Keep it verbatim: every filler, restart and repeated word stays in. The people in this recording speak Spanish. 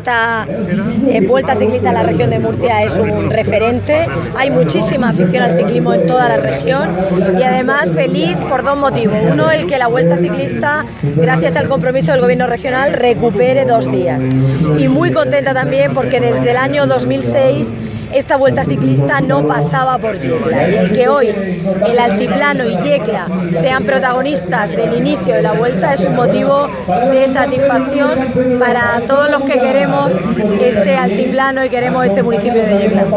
esta eh, Vuelta Ciclista en la región de Murcia es un referente. Hay muchísima afición al ciclismo en toda la región y además feliz por dos motivos. Uno, el que la Vuelta Ciclista, gracias al compromiso del gobierno regional, recupere dos días. Y muy contenta también porque desde el año dos mil seis esta Vuelta Ciclista no pasaba por Yecla, y el que hoy el Altiplano y Yecla sean protagonistas del inicio de la Vuelta es un motivo de satisfacción para todos los que queremos este altiplano y queremos este municipio de Yecla.